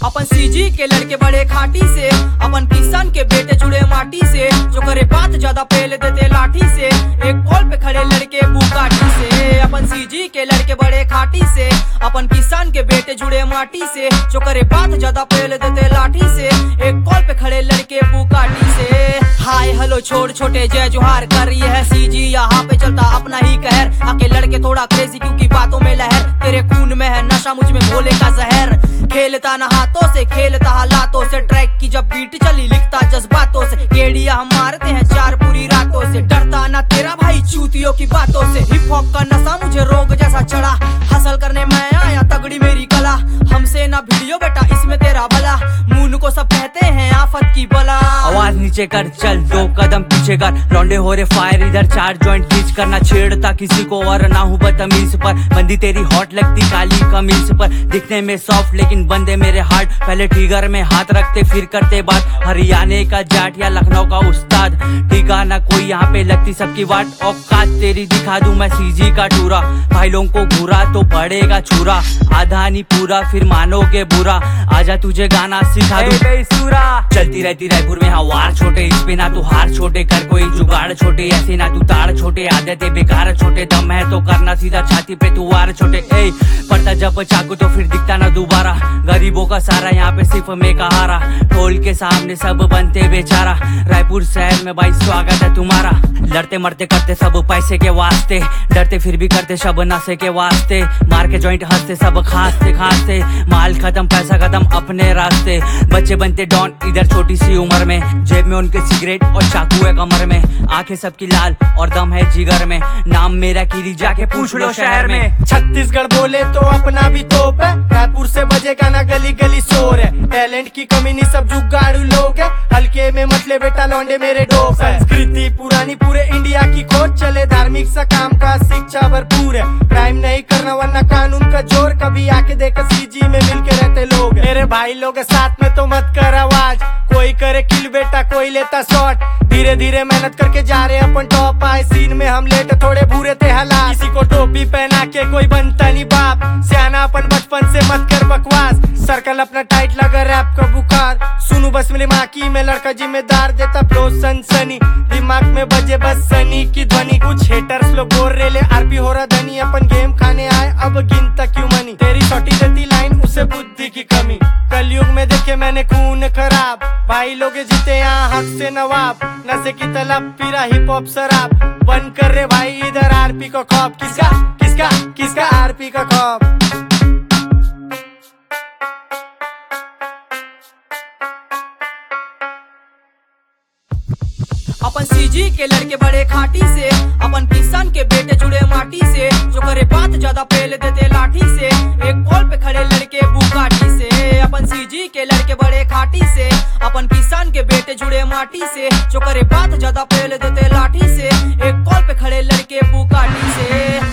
अपन CG के लड़के बड़े खाटी से, अपन किसान के बेटे जुड़े माटी से, जो करे बात ज्यादा पहले देते लाठी से, एक पोल पे खड़े लड़के बुकाटी से। अपन सीजी के लड़के बड़े खाटी से, अपन किसान के बेटे जुड़े माटी से, जो करे बात ज्यादा पहले देते लाठी से, एक पोल पे खड़े लड़के बुकाटी से। हाय हेलो छोड़ छोटे जय जोहार कर रही है सीजी, यहाँ पे चलता अपना ही कहर। आके लड़के थोड़ा क्रेजी क्योंकि बातों में लहर, तेरे खून में है नशा मुझ में भोले का जहर। खेलता ना हाथों से खेलता हालातों से, ट्रैक की जब बीट चली लिखता जज्बातों से। गेड़िया हम मारते हैं चार पूरी रातों से, डरता ना तेरा भाई चूतियों की बातों से। हिप हॉप का नशा मुझे रोग जैसा चढ़ा, हसल करने मैं आया तगड़ी मेरी कला। हमसे ना वीडियो बेटा इसमें तेरा भला, मून को सब कहते हैं आफत की बला। आवाज नीचे कर चल 2 कदम पीछे कर, लौंडे हो रहे फायर इधर 4 जॉइंट खींच करना। छेड़ता किसी को और ना हूँ बदतमीज पर, बंदी तेरी हॉट लगती काली कमीज पर। दिखने में सॉफ्ट लेकिन बंदे मेरे हार्ड, पहले ट्रिगर में हाथ रखते फिर करते बात। हरियाणा का जाट या लखनऊ का उस्ताद, टीका ना कोई यहाँ पे लगती सबकी वाट। औकात तेरी दिखा दूं मैं सीजी का टूरा, भाई लोगों को घूरा तो पड़ेगा छुरा। आधा नहीं पूरा फिर मानोगे बुरा, आजा तुझे गाना सिखा दूं बेसुरा। चलती रहती रायपुर में हवार छोटे, इस पे ना तू हार छोटे, कर कोई जुगाड़ छोटे, ऐसे ना तू ताड़ छोटे। आदतें बेकार छोटे, दम है तो करना सीधा छाती पे तू वार छोटे। ए पड़ता जब चाकू तो फिर दिखता ना दोबारा, गरीबों का सारा यहाँ पे सिर्फ मैं कहारा। ढोल के सामने सब बनते बेचारा, रायपुर शहर में भाई स्वागत है तुम्हारा। लड़ते मरते करते सब पैसे के वास्ते, डरते फिर भी करते सब नशे के वास्ते। मार के जॉइंट हंसते सब खांसते खांसते, माल खत्म पैसा खत्म अपने रास्ते। बच्चे बनते डॉन इधर छोटी सी उम्र में, जेब में उनके सिगरेट और चाकू है कमर में। आंखें सबकी लाल और दम है जिगर में, नाम मेरा कीरी जाके पूछ लो शहर में। छत्तीसगढ़ बोले तो अपना भी तोप है, रायपुर से बजेगा ना गली गली शोर है। टैलेंट की कमी नहीं सब जुगाड़ू लोग है, हल्के में मतले बेटा लौंडे मेरे डोप है। संस्कृति पुरानी पूरे इंडिया की खोज चले, धार्मिक सा काम का शिक्षा भरपूर है। क्राइम नहीं करना वरना कानून का जोर, कभी आके देखा सीजी में मिलके रहते लोग। मेरे भाई लोग साथ में तो मत कर आवाज, कोई करे किल बेटा कोई लेता शॉट। धीरे धीरे मेहनत करके जा रहे अपन टॉप, आए सीन में हम लेट थोड़े बुरे थे हालात। किसी को टोपी पहना के कोई बनता नहीं बाप, सियाना अपन बचपन से मत कर बकवास। सर्कल अपना टाइट लगा रैप का बुखार, सुनू बस मेरी माँ की मैं लड़का जिम्मेदार देता फ्लो सनसनी। दिमाग में बजे बस सनी की ध्वनि, कुछ हेटर्स लोग बोल रहे ले आरपी हो रहा धनी। अपन गेम खाने आए अब गिनता क्यों मनी, तेरी छोटी देती लाइन उसे बुद्धि की कमी। कलयुग में देखे मैंने खून खराब, भाई लोग जीते यहाँ हक से नवाब। नशे की तलब पीरा हिप हॉप शराब, बन कर रे भाई इधर आरपी का खौफ। किसका किसका किसका आरपी का खौफ। अपन सीजी के लड़के बड़े खाटी से, अपन किसान के बेटे जुड़े माटी से, जो करे बात ज्यादा पहले देते लाठी से, एक पोल पे खड़े लड़के बुकाटी से। अपन सीजी के लड़के बड़े खाटी से, अपन किसान के बेटे जुड़े माटी से, जो करे बात ज्यादा पहले देते लाठी से, एक पोल पे खड़े लड़के बुकाटी से।